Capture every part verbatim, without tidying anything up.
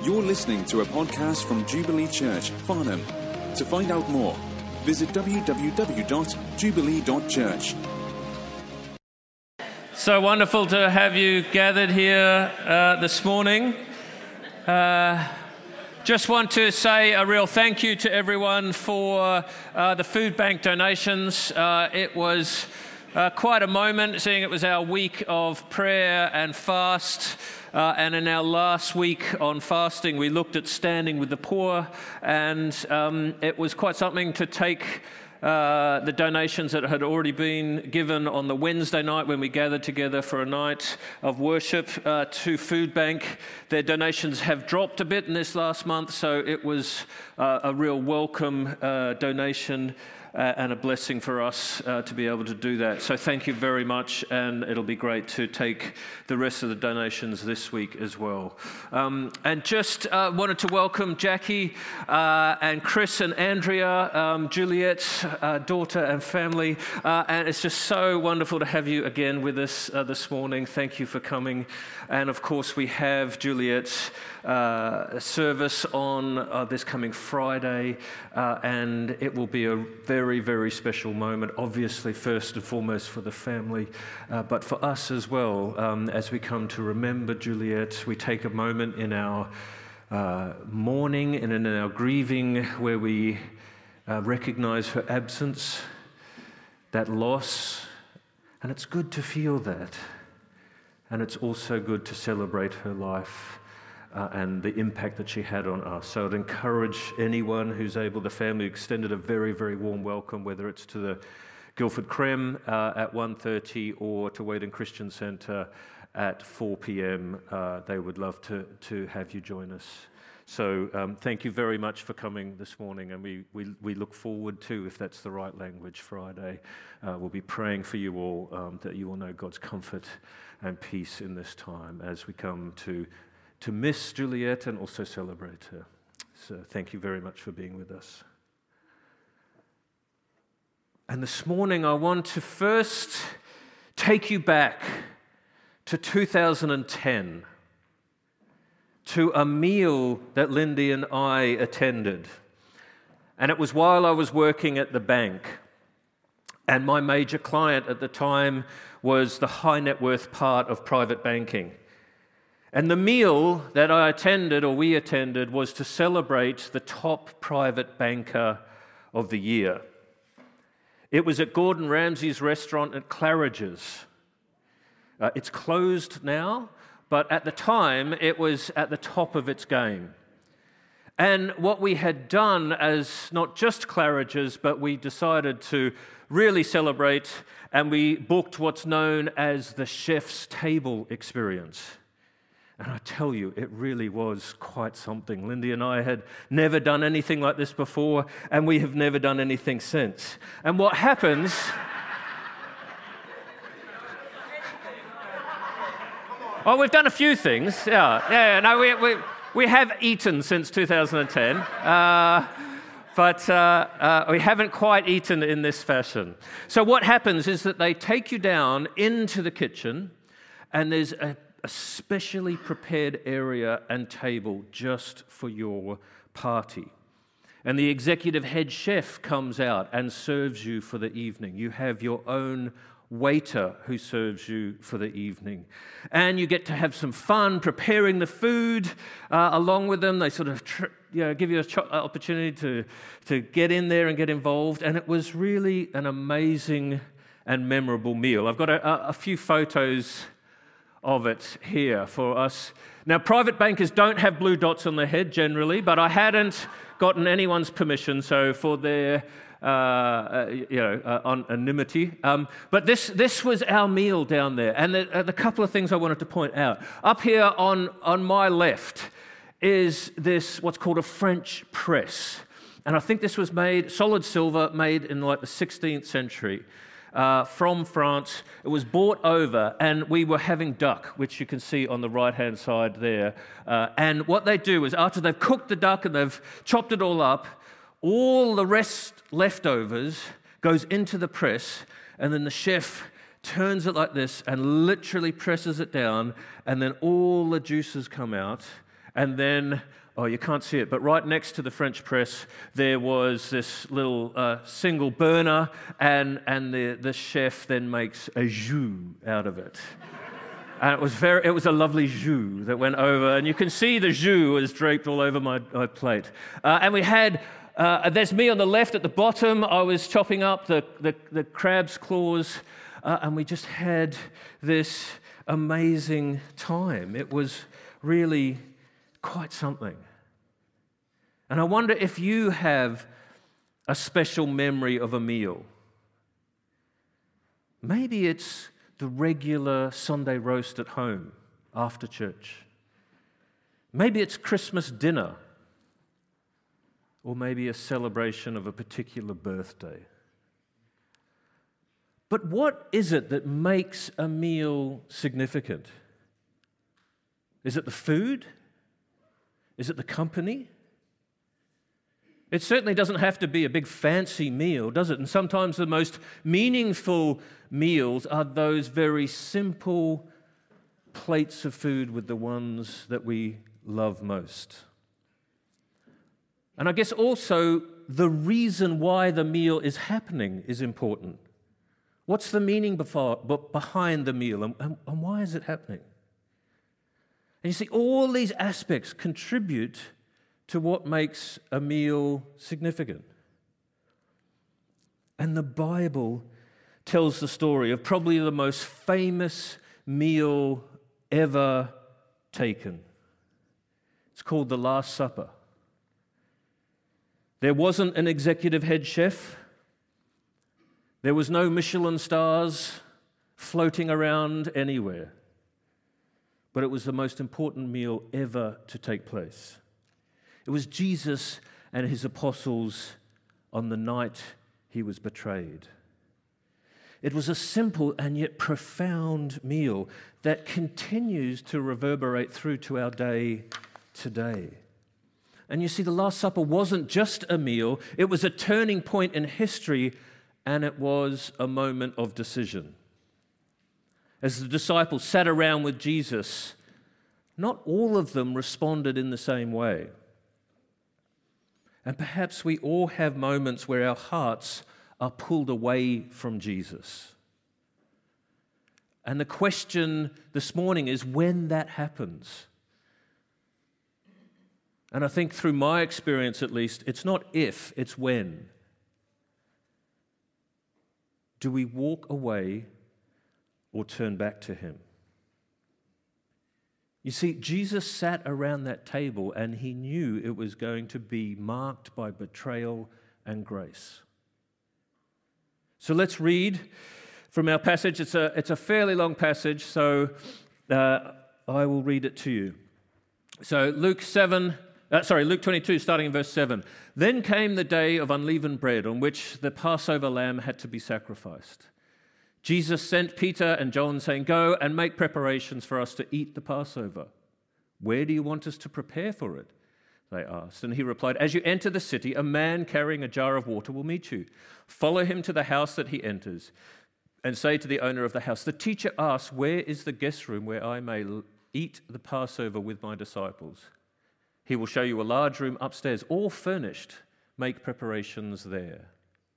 You're listening to a podcast from Jubilee Church, Farnham. To find out more, visit w w w dot jubilee dot church. So wonderful to have you gathered here uh, this morning. Uh, just want to say a real thank you to everyone for uh, the food bank donations. Uh, it was uh, quite a moment, seeing it was our week of prayer and fast. Uh, and in our last week on fasting, we looked at standing with the poor, and um, it was quite something to take uh, the donations that had already been given on the Wednesday night when we gathered together for a night of worship uh, to Food Bank. Their donations have dropped a bit in this last month, so it was uh, a real welcome uh, donation. Uh, and a blessing for us uh, to be able to do that. So thank you very much, and it'll be great to take the rest of the donations this week as well. Um, and just uh, wanted to welcome Jackie uh, and Chris and Andrea, um, Juliet's uh, daughter and family. Uh, and it's just so wonderful to have you again with us uh, this morning. Thank you for coming. And of course, we have Juliet's uh, service on uh, this coming Friday, uh, and it will be a very, very special moment, obviously, first and foremost for the family, uh, but for us as well. Um, as we come to remember Juliet, we take a moment in our uh, mourning and in our grieving where we uh, recognize her absence, that loss, and it's good to feel that. And it's also good to celebrate her life uh, and the impact that she had on us. So I'd encourage anyone who's able, the family extended a very, very warm welcome, whether it's to the Guildford Creme uh, at one thirty or to Wayden Christian Centre at four p.m. Uh, they would love to, to have you join us. So um, thank you very much for coming this morning, and we, we, we look forward to, if that's the right language, Friday. Uh, we'll be praying for you all, um, that you will know God's comfort and peace in this time as we come to, to miss Juliet and also celebrate her. So thank you very much for being with us. And this morning I want to first take you back to two thousand ten. To a meal that Lindy and I attended. And it was while I was working at the bank. And my major client at the time was the high net worth part of private banking. And the meal that I attended, or we attended, was to celebrate the top private banker of the year. It was at Gordon Ramsay's restaurant at Claridge's. Uh, it's closed now. But at the time, it was at the top of its game. And what we had done as not just Claridge's, but we decided to really celebrate, and we booked what's known as the Chef's Table experience. And I tell you, it really was quite something. Lindy and I had never done anything like this before, and we have never done anything since. And what happens... Oh, we've done a few things. Yeah, yeah. No, we we we have eaten since two thousand ten, uh, but uh, uh, we haven't quite eaten in this fashion. So what happens is that they take you down into the kitchen, and there's a, a specially prepared area and table just for your party. And the executive head chef comes out and serves you for the evening. You have your own waiter who serves you for the evening. And you get to have some fun preparing the food uh, along with them. They sort of tr- you know, give you an cho- opportunity to, to get in there and get involved. And it was really an amazing and memorable meal. I've got a, a few photos of it here for us. Now, private bankers don't have blue dots on their head generally, but I hadn't gotten anyone's permission, so for their Uh, uh, you know, uh, anonymity. Um, but this this was our meal down there. And the, uh, the couple of things I wanted to point out. Up here on, on my left is this, what's called a French press. And I think this was made, solid silver, made in like the sixteenth century. Uh, from France. It was brought over, and we were having duck, which you can see on the right-hand side there. Uh, and what they do is, after they've cooked the duck and they've chopped it all up, all the rest leftovers goes into the press, and then the chef turns it like this and literally presses it down, and then all the juices come out, And then, oh, you can't see it, but right next to the French press, there was this little uh, single burner, and, and the, the chef then makes a jus out of it. And it was very, it was a lovely jus that went over, and you can see the jus was draped all over my, my plate. Uh, and we had, uh, there's me on the left at the bottom. I was chopping up the, the, the crab's claws, uh, and we just had this amazing time. It was really quite something. And I wonder if you have a special memory of a meal. Maybe it's the regular Sunday roast at home after church. Maybe it's Christmas dinner, or maybe a celebration of a particular birthday. But what is it that makes a meal significant? Is it the food? Is it the company? It certainly doesn't have to be a big fancy meal, does it? And sometimes the most meaningful meals are those very simple plates of food with the ones that we love most. And I guess also the reason why the meal is happening is important. What's the meaning before, behind the meal, and, and, and why is it happening? And you see, all these aspects contribute to what makes a meal significant. And the Bible tells the story of probably the most famous meal ever taken. It's called the Last Supper. There wasn't an executive head chef. There was no Michelin stars floating around anywhere. But it was the most important meal ever to take place. It was Jesus and his apostles on the night he was betrayed. It was a simple and yet profound meal that continues to reverberate through to our day today. And you see, the Last Supper wasn't just a meal, it was a turning point in history, and it was a moment of decision. As the disciples sat around with Jesus, not all of them responded in the same way. And perhaps we all have moments where our hearts are pulled away from Jesus. And the question this morning is when that happens. And I think through my experience at least, it's not if, it's when. Do we walk away or turn back to him? You see, Jesus sat around that table and he knew it was going to be marked by betrayal and grace. So let's read from our passage. It's a, it's a fairly long passage, so uh, I will read it to you. So Luke seven, uh, sorry, Luke twenty-two, starting in verse seven. Then came the day of unleavened bread on which the Passover lamb had to be sacrificed. Jesus sent Peter and John, saying, "Go and make preparations for us to eat the Passover." "Where do you want us to prepare for it?" they asked. And he replied, "As you enter the city, a man carrying a jar of water will meet you. Follow him to the house that he enters, and say to the owner of the house, 'The teacher asks, where is the guest room where I may eat the Passover with my disciples?' He will show you a large room upstairs, all furnished. Make preparations there."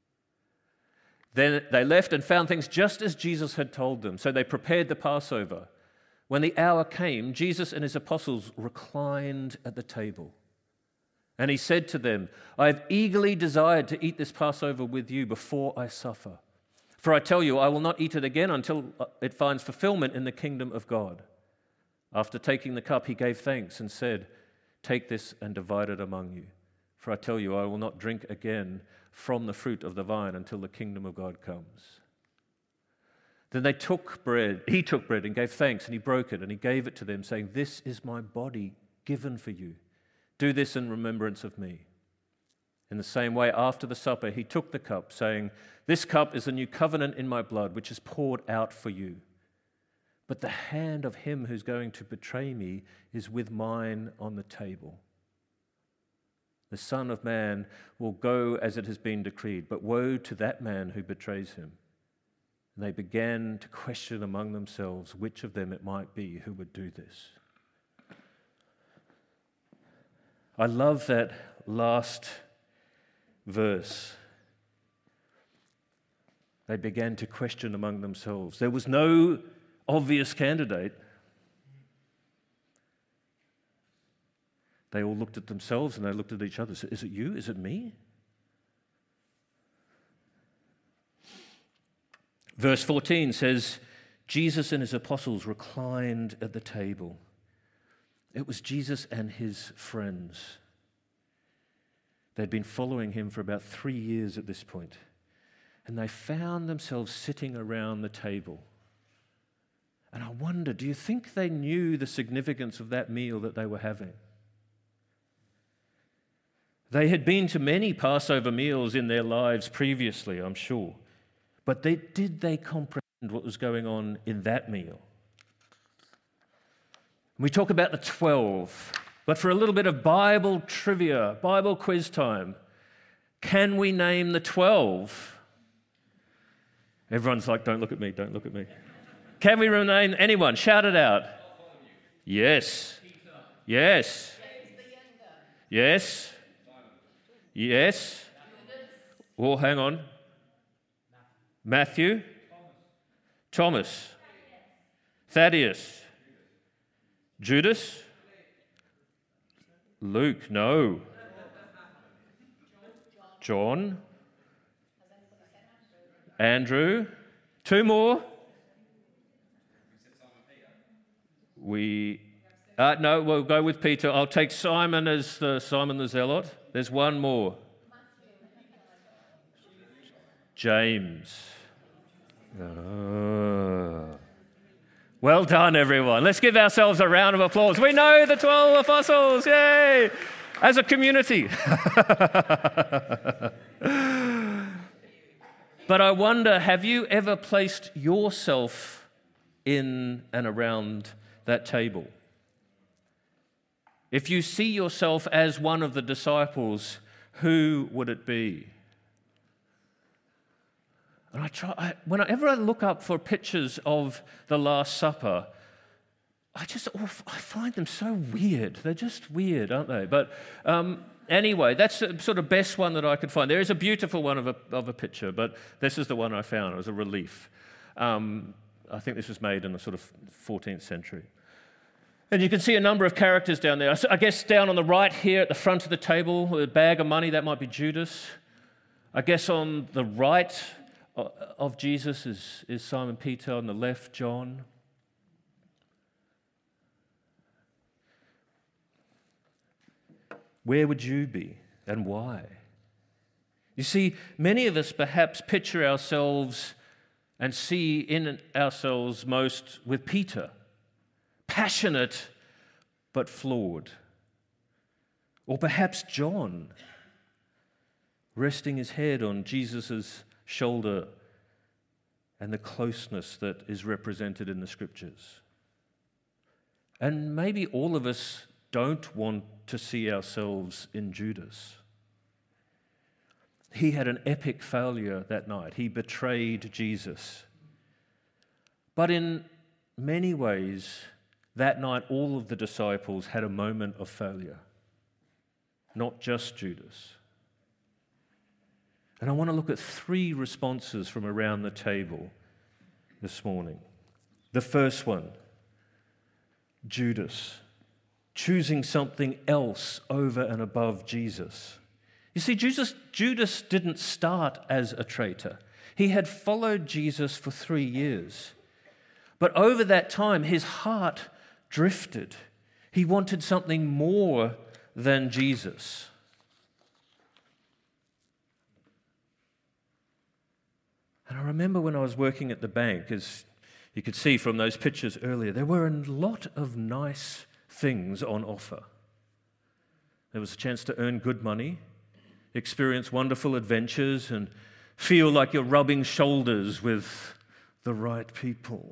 Then they left and found things just as Jesus had told them. So they prepared the Passover. When the hour came, Jesus and his apostles reclined at the table. And he said to them, "I have eagerly desired to eat this Passover with you before I suffer. For I tell you, I will not eat it again until it finds fulfillment in the kingdom of God." After taking the cup, he gave thanks and said, "Take this and divide it among you. For I tell you, I will not drink again from the fruit of the vine until the kingdom of God comes." Then they took bread, he took bread and gave thanks, and he broke it, and he gave it to them, saying, "This is my body given for you. Do this in remembrance of me." In the same way, after the supper, he took the cup, saying, "This cup is a new covenant in my blood, which is poured out for you. But the hand of him who's going to betray me is with mine on the table. The Son of Man will go as it has been decreed, but woe to that man who betrays him." And they began to question among themselves which of them it might be who would do this. I love that last verse. They began to question among themselves. There was no obvious candidate. They all looked at themselves and they looked at each other. Is it you? Is it me? Verse fourteen says, Jesus and his apostles reclined at the table. It was Jesus and his friends. They'd been following him for about three years at this point, and they found themselves sitting around the table. And I wonder, do you think they knew the significance of that meal that they were having? They had been to many Passover meals in their lives previously, I'm sure, but they, did they comprehend what was going on in that meal? We talk about the twelve, but for a little bit of Bible trivia, Bible quiz time, can we name the twelve? Everyone's like, don't look at me, don't look at me. Can we name anyone? Shout it out. Yes. Yes. Yes. Yes. Oh, hang on. Matthew. Thomas. Thaddeus. Judas? Luke, no. John? Andrew? Two more? We, uh, no, we'll go with Peter. I'll take Simon as the Simon the Zealot. There's one more. James. Oh. Well done, everyone. Let's give ourselves a round of applause. We know the twelve apostles. Yay! As a community. But I wonder, have you ever placed yourself in and around that table? If you see yourself as one of the disciples, who would it be? And I try, I, whenever I look up for pictures of the Last Supper, I just oh, I find them so weird. They're just weird, aren't they? But um, anyway, that's the sort of best one that I could find. There is a beautiful one of a, of a picture, but this is the one I found. It was a relief. Um, I think this was made in the sort of fourteenth century. And you can see a number of characters down there. I guess down on the right here at the front of the table, with a bag of money, that might be Judas. I guess on the right of Jesus is, is Simon Peter, on the left, John. Where would you be and why? You see, many of us perhaps picture ourselves and see in ourselves most with Peter, passionate but flawed. Or perhaps John, resting his head on Jesus' shoulder and the closeness that is represented in the scriptures. And maybe all of us don't want to see ourselves in Judas. He had an epic failure that night. He betrayed Jesus. But in many ways, that night all of the disciples had a moment of failure, not just Judas. And I want to look at three responses from around the table this morning. The first one, Judas, choosing something else over and above Jesus. You see, Jesus, Judas didn't start as a traitor. He had followed Jesus for three years. But over that time, his heart drifted. He wanted something more than Jesus. And I remember when I was working at the bank, as you could see from those pictures earlier, there were a lot of nice things on offer. There was a chance to earn good money, experience wonderful adventures, and feel like you're rubbing shoulders with the right people.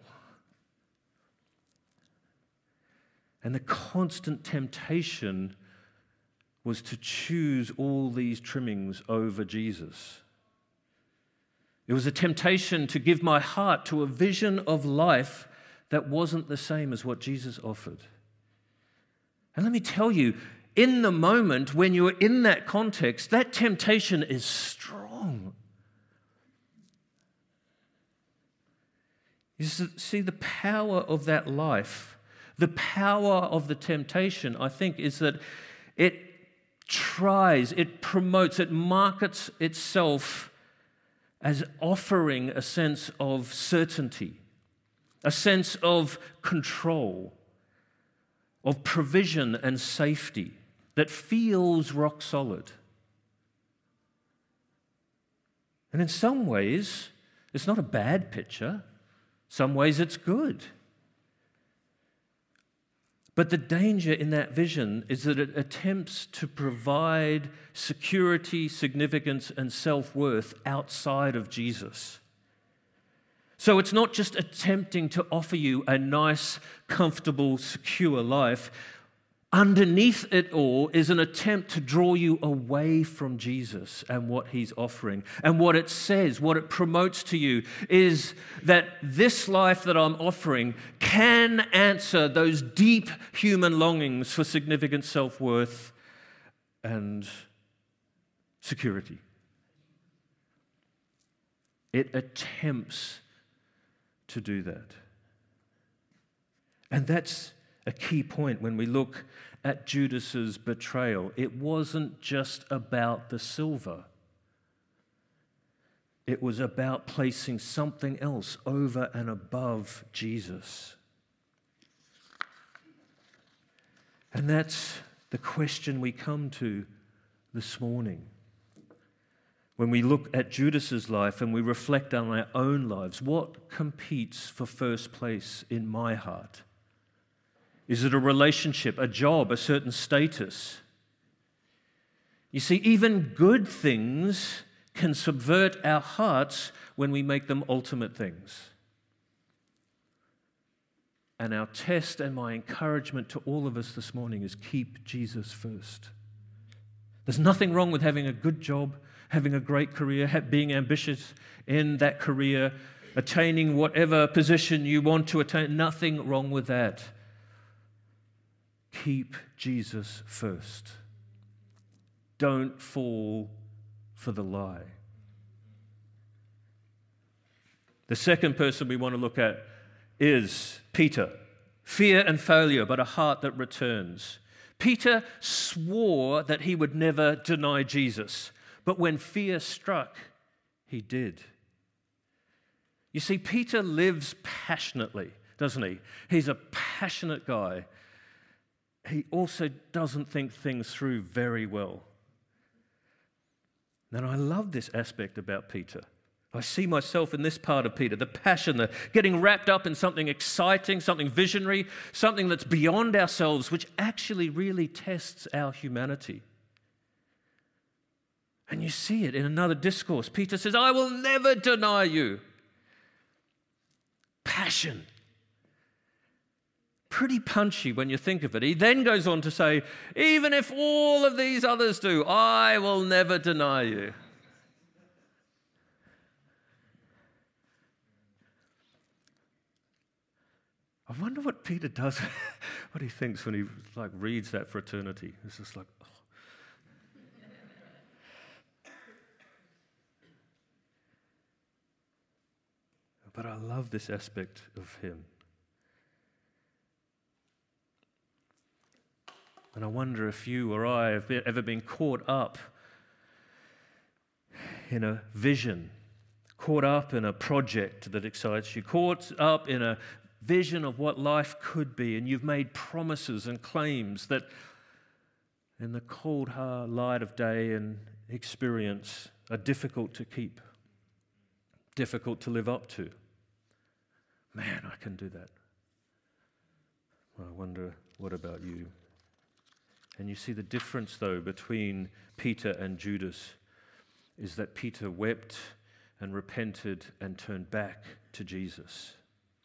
And the constant temptation was to choose all these trimmings over Jesus. It was a temptation to give my heart to a vision of life that wasn't the same as what Jesus offered. And let me tell you, in the moment, when you're in that context, that temptation is strong. You see, the power of that life, the power of the temptation, I think, is that it tries, it promotes, it markets itself as offering a sense of certainty, a sense of control, of provision and safety that feels rock solid. And in some ways, it's not a bad picture. Some ways it's good. But the danger in that vision is that it attempts to provide security, significance, and self-worth outside of Jesus. So it's not just attempting to offer you a nice, comfortable, secure life. Underneath it all is an attempt to draw you away from Jesus and what he's offering. And what it says, what it promotes to you, is that this life that I'm offering can answer those deep human longings for significant self-worth and security. It attempts to do that. And that's a key point when we look at Judas's betrayal. It wasn't just about the silver. It was about placing something else over and above Jesus. And that's the question we come to this morning. When we look at Judas's life and we reflect on our own lives, what competes for first place in my heart? Is it a relationship, a job, a certain status? You see, even good things can subvert our hearts when we make them ultimate things. And our test and my encouragement to all of us this morning is keep Jesus first. There's nothing wrong with having a good job, having a great career, being ambitious in that career, attaining whatever position you want to attain. Nothing wrong with that. Keep Jesus first. Don't fall for the lie. The second person we want to look at is Peter. Fear and failure, but a heart that returns. Peter swore that he would never deny Jesus, but when fear struck, he did. You see, Peter lives passionately, doesn't he? He's a passionate guy. He also doesn't think things through very well. And I love this aspect about Peter. I see myself in this part of Peter, the passion, the getting wrapped up in something exciting, something visionary, something that's beyond ourselves, which actually really tests our humanity. And you see it in another discourse. Peter says, I will never deny you. Passion. Pretty punchy when you think of it. He then goes on to say, even if all of these others do, I will never deny you. I wonder what Peter does, what he thinks when he like reads that for eternity. It's just like, oh. But I love this aspect of him. And I wonder if you or I have ever been caught up in a vision, caught up in a project that excites you, caught up in a vision of what life could be, and you've made promises and claims that in the cold, hard light of day and experience are difficult to keep, difficult to live up to. Man, I can do that. I wonder, what about you? And you see the difference, though, between Peter and Judas is that Peter wept and repented and turned back to Jesus.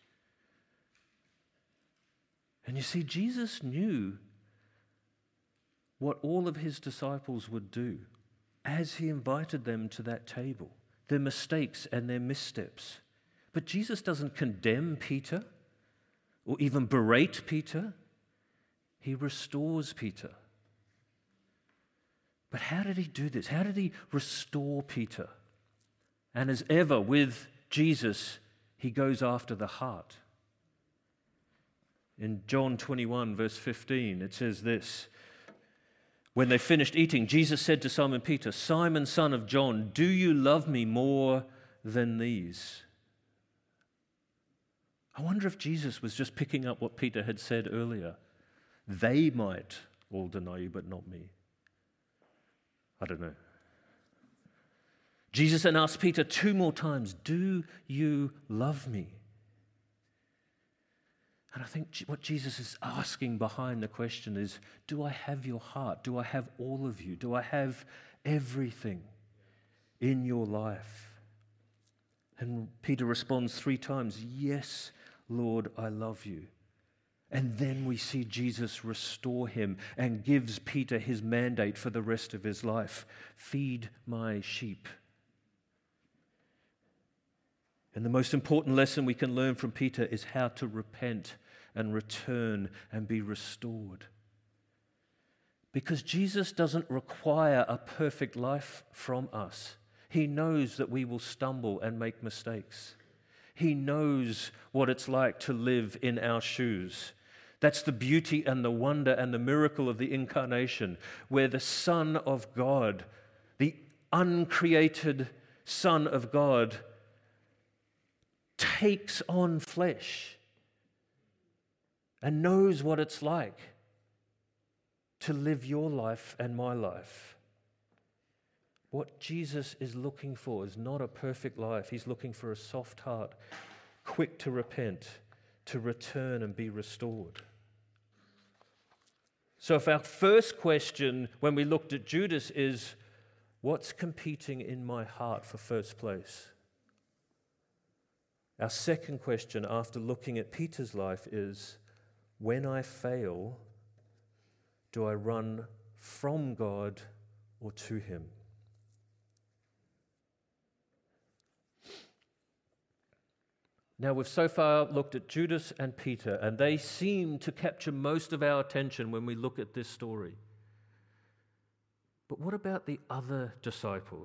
And you see, Jesus knew what all of his disciples would do as he invited them to that table, their mistakes and their missteps. But Jesus doesn't condemn Peter or even berate Peter. He restores Peter. But how did he do this? How did he restore Peter? And as ever with Jesus, he goes after the heart. In John twenty-one, verse fifteen, it says this: when they finished eating, Jesus said to Simon Peter, "Simon, son of John, do you love me more than these?" I wonder if Jesus was just picking up what Peter had said earlier. They might all deny you, but not me. I don't know. Jesus then asked Peter two more times, "Do you love me?" And I think what Jesus is asking behind the question is, do I have your heart? Do I have all of you? Do I have everything in your life? And Peter responds three times, "Yes, Lord, I love you." And then we see Jesus restore him and gives Peter his mandate for the rest of his life: feed my sheep. And the most important lesson we can learn from Peter is how to repent and return and be restored. Because Jesus doesn't require a perfect life from us. He knows that we will stumble and make mistakes. He knows what it's like to live in our shoes. That's the beauty and the wonder and the miracle of the incarnation, where the Son of God, the uncreated Son of God, takes on flesh and knows what it's like to live your life and my life. What Jesus is looking for is not a perfect life. He's looking for a soft heart, quick to repent, to return and be restored. So if our first question when we looked at Judas is, what's competing in my heart for first place? Our second question after looking at Peter's life is, when I fail, do I run from God or to him? Now, we've so far looked at Judas and Peter, and they seem to capture most of our attention when we look at this story. But what about the other disciples?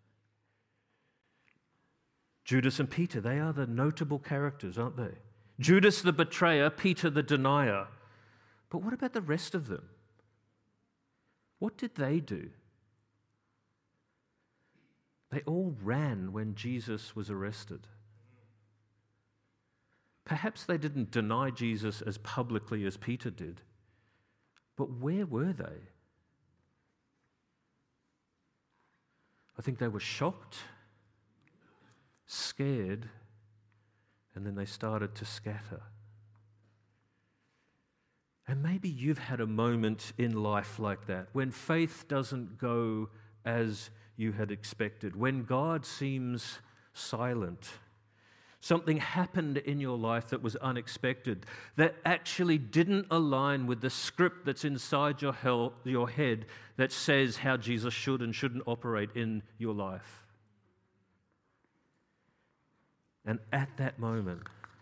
Judas and Peter, they are the notable characters, aren't they? Judas the betrayer, Peter the denier. But what about the rest of them? What did they do? They all ran when Jesus was arrested. Perhaps they didn't deny Jesus as publicly as Peter did, but where were they? I think they were shocked, scared, and then they started to scatter. And maybe you've had a moment in life like that, when faith doesn't go as you had expected, when God seems silent. Something happened in your life that was unexpected, that actually didn't align with the script that's inside your, hell, your head that says how Jesus should and shouldn't operate in your life. And at that moment,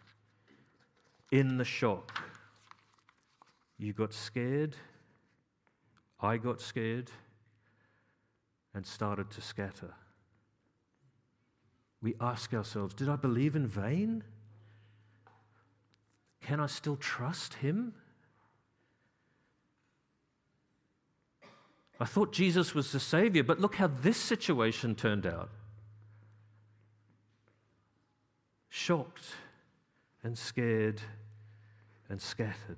in the shock, you got scared, I got scared, and started to scatter. We ask ourselves, did I believe in vain? Can I still trust him? I thought Jesus was the Savior, but look how this situation turned out. Shocked and scared and scattered.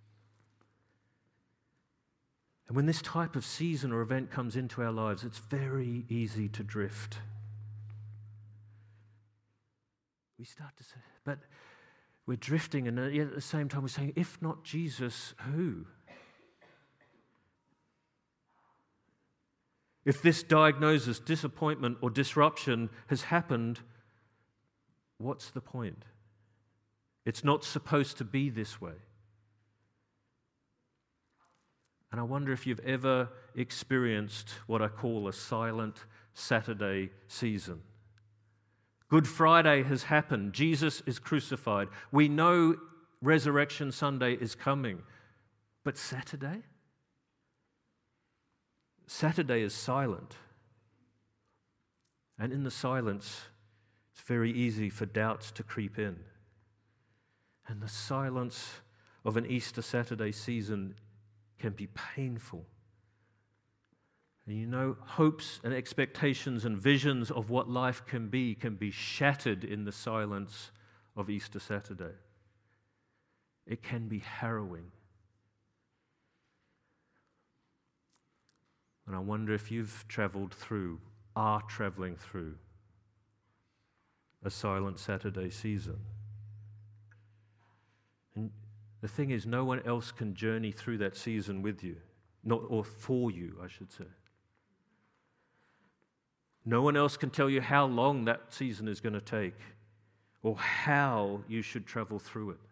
And when this type of season or event comes into our lives, it's very easy to drift. We start to say, but we're drifting, and yet at the same time we're saying, if not Jesus, who? If this diagnosis, disappointment, or disruption has happened, what's the point? It's not supposed to be this way. And I wonder if you've ever experienced what I call a silent Saturday season. Good Friday has happened. Jesus is crucified. We know Resurrection Sunday is coming. But Saturday? Saturday is silent. And in the silence, it's very easy for doubts to creep in. And the silence of an Easter Saturday season can be painful. And you know, hopes and expectations and visions of what life can be can be shattered in the silence of Easter Saturday. It can be harrowing. And I wonder if you've traveled through, are traveling through, a silent Saturday season. And the thing is, no one else can journey through that season with you, not or for you, I should say. No one else can tell you how long that season is going to take or how you should travel through it.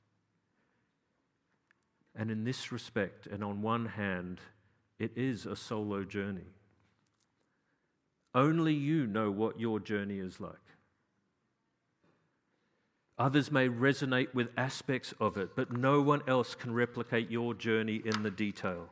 And in this respect, and on one hand, it is a solo journey. Only you know what your journey is like. Others may resonate with aspects of it, but no one else can replicate your journey in the detail.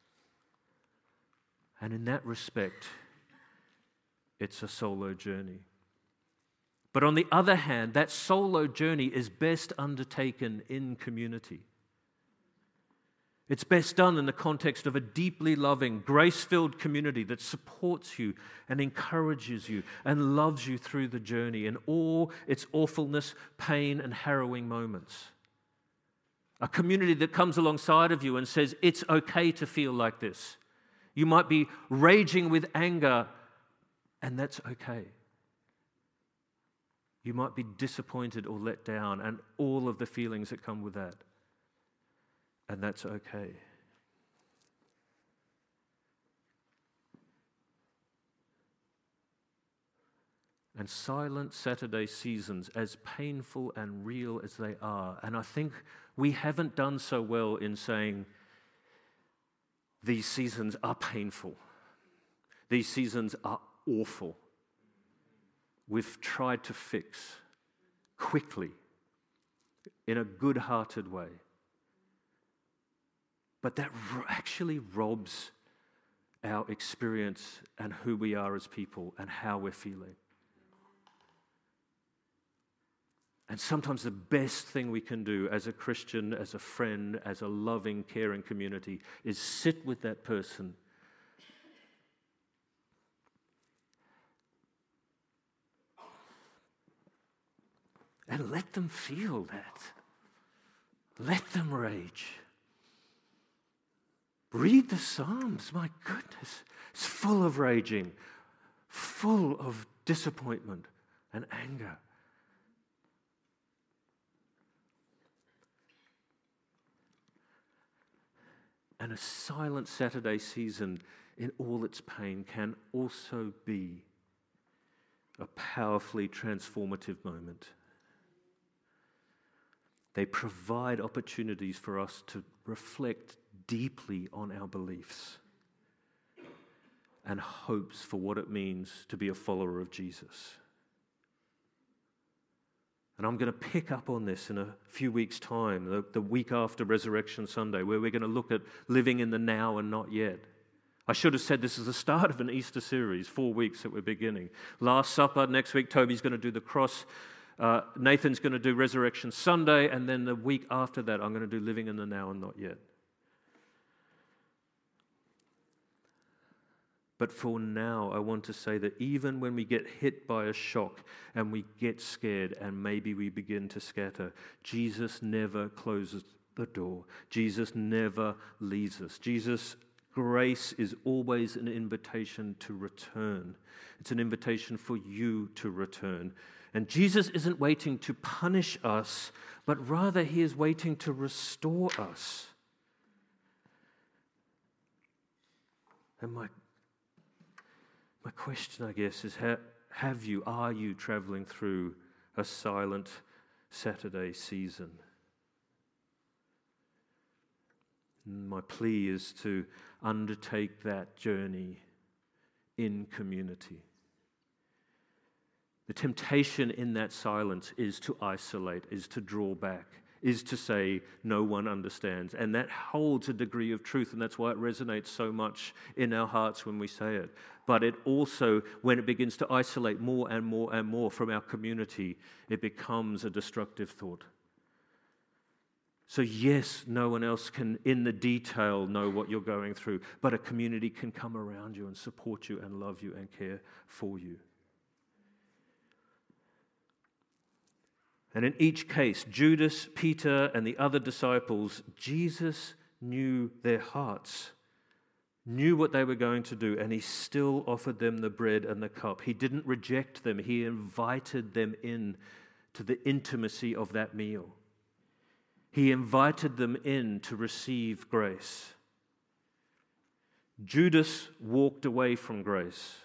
And in that respect, it's a solo journey. But on the other hand, that solo journey is best undertaken in community. It's best done in the context of a deeply loving, grace-filled community that supports you and encourages you and loves you through the journey in all its awfulness, pain, and harrowing moments. A community that comes alongside of you and says, it's okay to feel like this. You might be raging with anger, and that's okay. You might be disappointed or let down, and all of the feelings that come with that. And that's okay. And silent Saturday seasons, as painful and real as they are, and I think we haven't done so well in saying these seasons are painful. These seasons are awful. We've tried to fix quickly, in a good-hearted way. But that actually robs our experience and who we are as people and how we're feeling. And sometimes the best thing we can do as a Christian, as a friend, as a loving, caring community is sit with that person and let them feel that. Let them rage. Read the Psalms, my goodness. It's full of raging, full of disappointment and anger. And a silent Saturday season in all its pain can also be a powerfully transformative moment. They provide opportunities for us to reflect deeply on our beliefs and hopes for what it means to be a follower of Jesus. And I'm going to pick up on this in a few weeks' time, the, the week after Resurrection Sunday, where we're going to look at living in the now and not yet. I should have said this is the start of an Easter series, four weeks that we're beginning. Last Supper, next week Toby's going to do the cross. Uh, Nathan's going to do Resurrection Sunday, and then the week after that I'm going to do Living in the Now and Not Yet. But for now, I want to say that even when we get hit by a shock and we get scared and maybe we begin to scatter, Jesus never closes the door. Jesus never leaves us. Jesus' grace is always an invitation to return. It's an invitation for you to return. And Jesus isn't waiting to punish us, but rather he is waiting to restore us. And my My question, I guess, is ha- have you, are you traveling through a silent Saturday season? My plea is to undertake that journey in community. The temptation in that silence is to isolate, is to draw back, is to say no one understands. And that holds a degree of truth, and that's why it resonates so much in our hearts when we say it. But it also, when it begins to isolate more and more and more from our community, it becomes a destructive thought. So yes, no one else can in the detail know what you're going through, but a community can come around you and support you and love you and care for you. And in each case, Judas, Peter, and the other disciples, Jesus knew their hearts, knew what they were going to do, and he still offered them the bread and the cup. He didn't reject them. He invited them in to the intimacy of that meal. He invited them in to receive grace. Judas walked away from grace.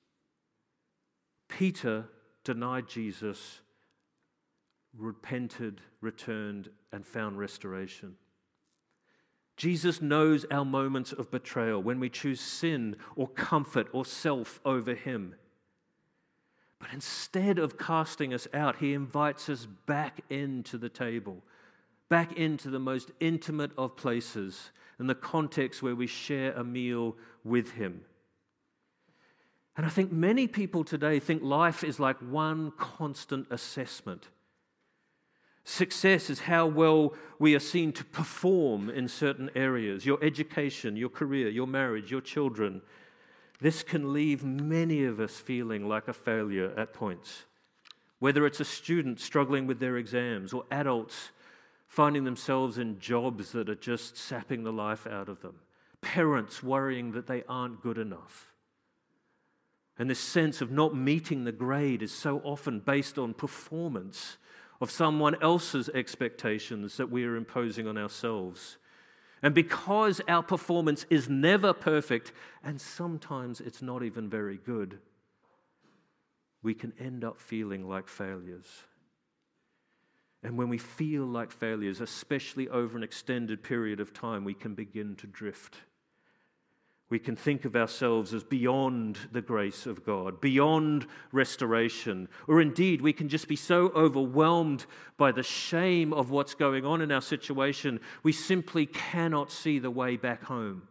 Peter denied Jesus, repented, returned, and found restoration. Jesus knows our moments of betrayal when we choose sin or comfort or self over him. But instead of casting us out, he invites us back into the table, back into the most intimate of places, in the context where we share a meal with him. And I think many people today think life is like one constant assessment. Success is how well we are seen to perform in certain areas. Your education, your career, your marriage, your children. This can leave many of us feeling like a failure at points. Whether it's a student struggling with their exams or adults finding themselves in jobs that are just sapping the life out of them. Parents worrying that they aren't good enough. And this sense of not meeting the grade is so often based on performance of someone else's expectations that we are imposing on ourselves. And because our performance is never perfect, and sometimes it's not even very good, we can end up feeling like failures. And when we feel like failures, especially over an extended period of time, we can begin to drift. We can think of ourselves as beyond the grace of God, beyond restoration, or indeed we can just be so overwhelmed by the shame of what's going on in our situation, we simply cannot see the way back home.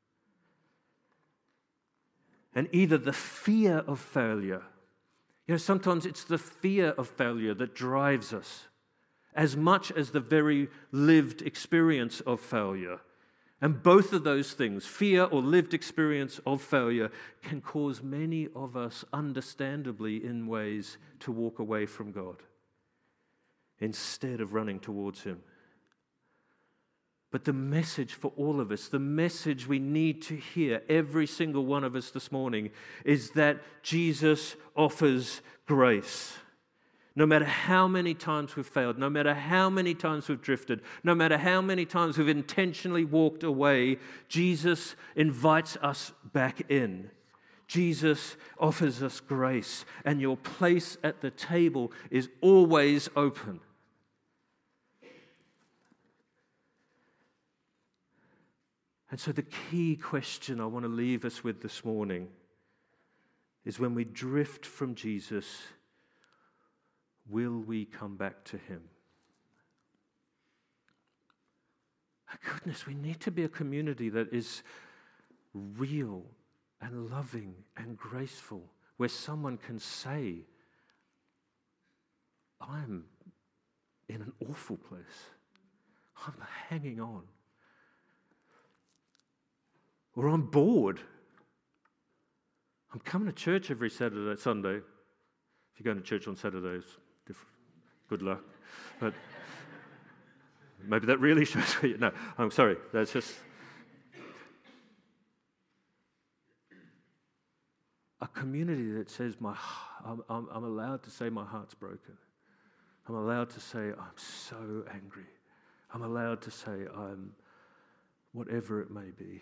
And either the fear of failure, you know, sometimes it's the fear of failure that drives us, as much as the very lived experience of failure. And both of those things, fear or lived experience of failure, can cause many of us, understandably in ways, to walk away from God instead of running towards him. But the message for all of us, the message we need to hear, every single one of us this morning, is that Jesus offers grace. No matter how many times we've failed, no matter how many times we've drifted, no matter how many times we've intentionally walked away, Jesus invites us back in. Jesus offers us grace, and your place at the table is always open. And so the key question I want to leave us with this morning is, when we drift from Jesus, will we come back to him? My goodness, we need to be a community that is real and loving and graceful, where someone can say, I'm in an awful place. I'm hanging on. Or I'm bored. I'm coming to church every Saturday, Sunday. If you're going to church on Saturdays, good luck. But maybe that really shows where you... No, I'm sorry. That's just... A community that says, my, I'm, I'm, I'm allowed to say my heart's broken. I'm allowed to say I'm so angry. I'm allowed to say I'm whatever it may be.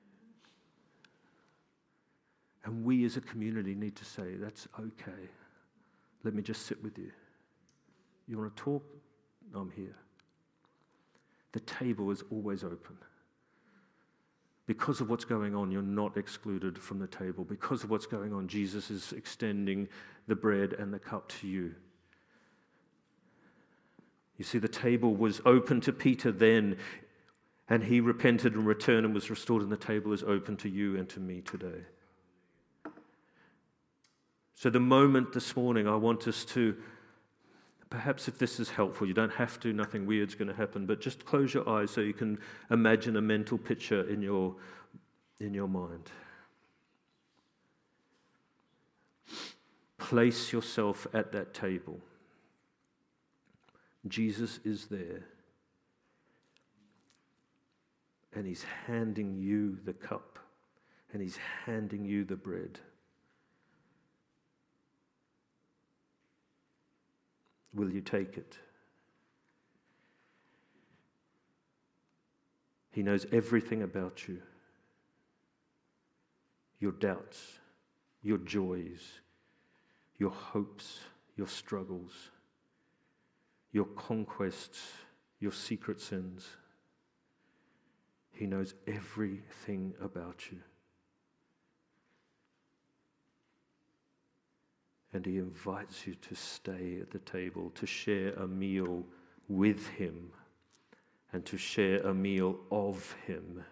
And we as a community need to say, that's okay. Let me just sit with you. You want to talk? I'm here. The table is always open. Because of what's going on, you're not excluded from the table. Because of what's going on, Jesus is extending the bread and the cup to you. You see, the table was open to Peter then, and he repented and returned and was restored, and the table is open to you and to me today. So the moment this morning, I want us to, perhaps if this is helpful, you don't have to, nothing weird's going to happen, but just close your eyes so you can imagine a mental picture in your, in your mind. Place yourself at that table. Jesus is there, and he's handing you the cup, and he's handing you the bread. Will you take it? He knows everything about you. Your doubts, your joys, your hopes, your struggles, your conquests, your secret sins. He knows everything about you. And he invites you to stay at the table, to share a meal with him, and to share a meal of him.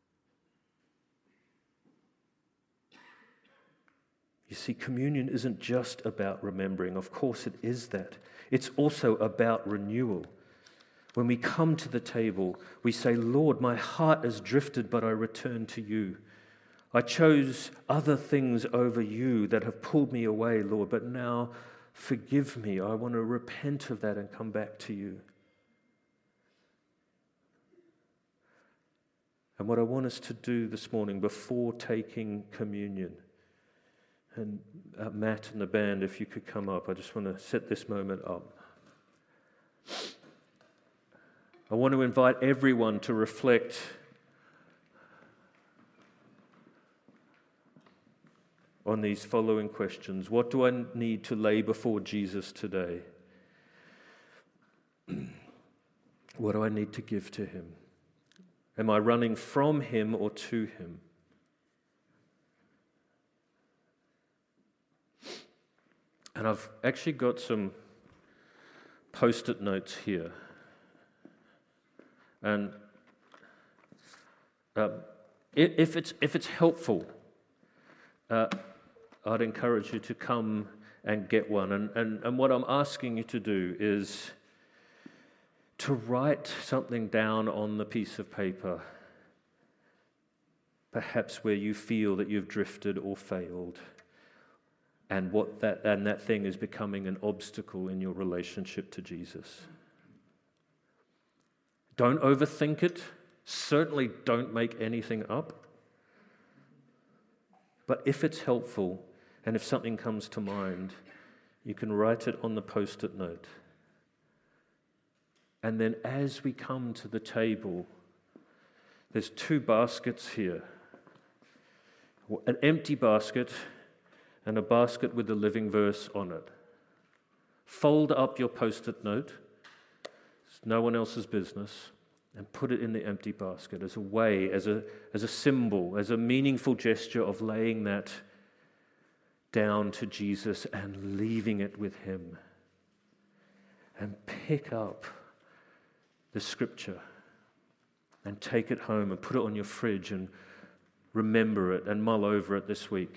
You see, communion isn't just about remembering. Of course it is that. It's also about renewal. When we come to the table, we say, Lord, my heart has drifted, but I return to you. I chose other things over you that have pulled me away, Lord, but now forgive me. I want to repent of that and come back to you. And what I want us to do this morning before taking communion, and uh, Matt and the band, if you could come up, I just want to set this moment up. I want to invite everyone to reflect on these following questions. What do I need to lay before Jesus today? What do I need to give to him? Am I running from him or to him? And I've actually got some post-it notes here. And uh, if it's if it's helpful, uh, I'd encourage you to come and get one. And, and and what I'm asking you to do is to write something down on the piece of paper, perhaps where you feel that you've drifted or failed, and what that and that thing is becoming an obstacle in your relationship to Jesus. Don't overthink it. Certainly don't make anything up. But if it's helpful, and if something comes to mind, you can write it on the post-it note. And then as we come to the table, there's two baskets here. An empty basket and a basket with the living verse on it. Fold up your post-it note. It's no one else's business. And put it in the empty basket as a way, as a, as a symbol, as a meaningful gesture of laying that down to Jesus and leaving it with him. And pick up the scripture and take it home and put it on your fridge and remember it and mull over it this week.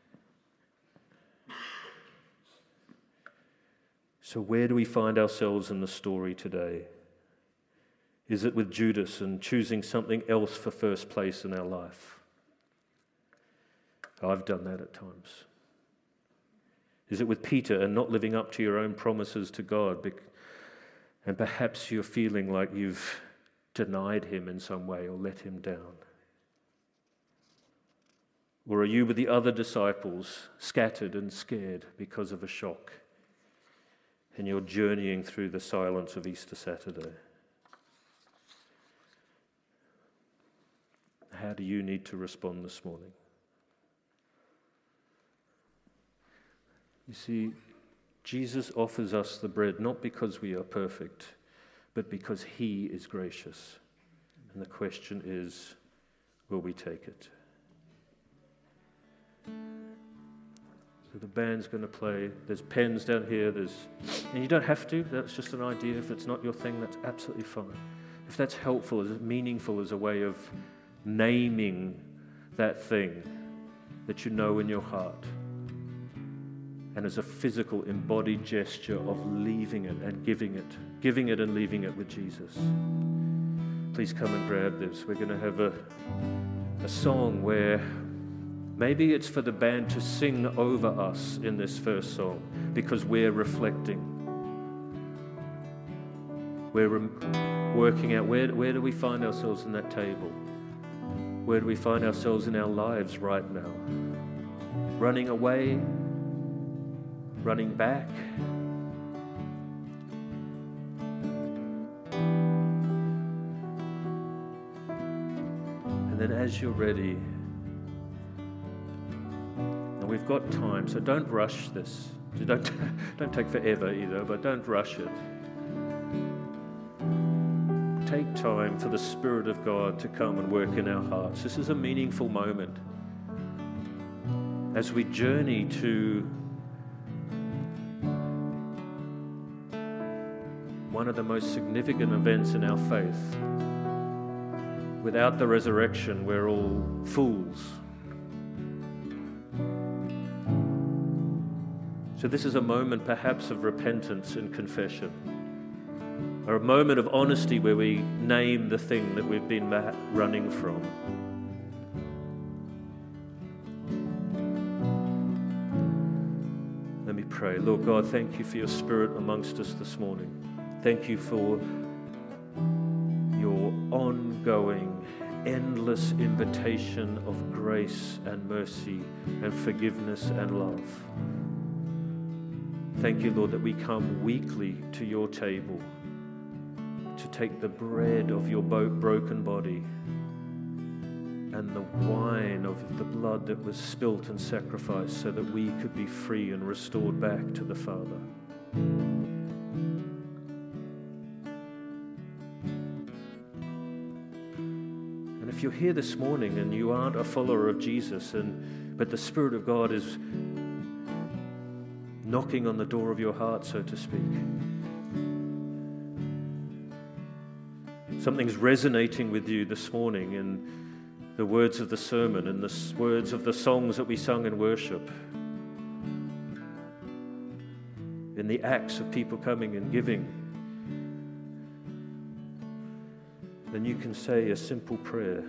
So where do we find ourselves in the story today? Is it with Judas and choosing something else for first place in our life? I've done that at times. Is it with Peter and not living up to your own promises to God? And perhaps you're feeling like you've denied him in some way or let him down. Or are you with the other disciples, scattered and scared because of a shock, and you're journeying through the silence of Easter Saturday? How do you need to respond this morning? You see, Jesus offers us the bread not because we are perfect, but because he is gracious. And the question is, will we take it? So the band's going to play. There's pens down here. There's, and you don't have to. That's just an idea. If it's not your thing, that's absolutely fine. If that's helpful, is meaningful as a way of naming that thing that you know in your heart, and as a physical embodied gesture of leaving it and giving it, giving it and leaving it with Jesus. Please come and grab this. We're going to have a, a song where maybe it's for the band to sing over us in this first song because we're reflecting. We're re- working out where, where do we find ourselves in that table? Where do we find ourselves in our lives right now? Running away? Running back? And then as you're ready, and we've got time, so don't rush this. Don't, don't take forever either, but don't rush it. Take time for the Spirit of God to come and work in our hearts. This is a meaningful moment as we journey to one of the most significant events in our faith. Without the resurrection, we're all fools. So this is a moment perhaps of repentance and confession, or a moment of honesty where we name the thing that we've been running from. Let me pray. Lord God, thank you for your Spirit amongst us this morning. Thank you for your ongoing, endless invitation of grace and mercy and forgiveness and love. Thank you, Lord, that we come weekly to your table to take the bread of your broken body and the wine of the blood that was spilt and sacrificed so that we could be free and restored back to the Father. And if you're here this morning and you aren't a follower of Jesus, and but the Spirit of God is knocking on the door of your heart, so to speak, something's resonating with you this morning in the words of the sermon and the words of the songs that we sung in worship, in the acts of people coming and giving, then you can say a simple prayer.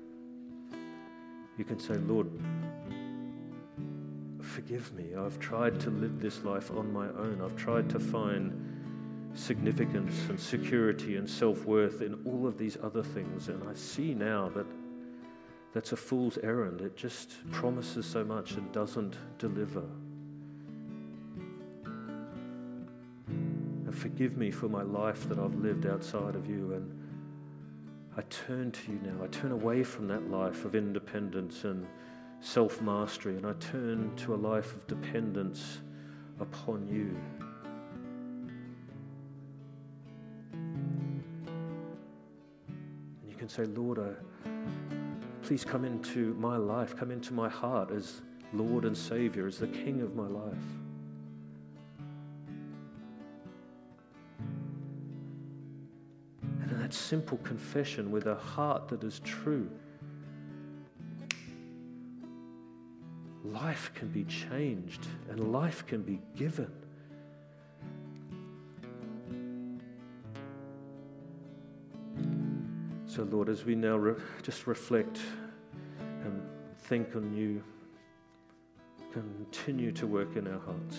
You can say, Lord, forgive me. I've tried to live this life on my own. I've tried to find significance and security and self-worth in all of these other things, and I see now that that's a fool's errand. It just promises so much and doesn't deliver. And forgive me for my life that I've lived outside of you, and I turn to you now. I turn away from that life of independence and self-mastery, and I turn to a life of dependence upon you. And you can say, Lord, I, please come into my life, come into my heart as Lord and Savior, as the King of my life. And in that simple confession with a heart that is true, life can be changed and life can be given. So, Lord, as we now re- just reflect and think on you, continue to work in our hearts.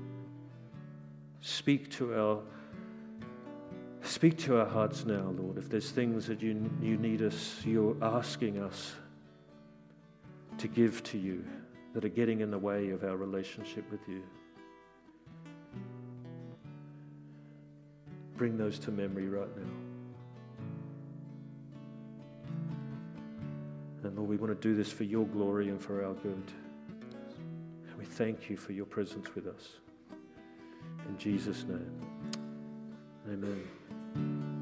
Speak to our speak to our hearts now, Lord. If there's things that you you need us, you're asking us to give to you, that are getting in the way of our relationship with you. Bring those to memory right now. And Lord, we want to do this for your glory and for our good. And we thank you for your presence with us. In Jesus' name, amen.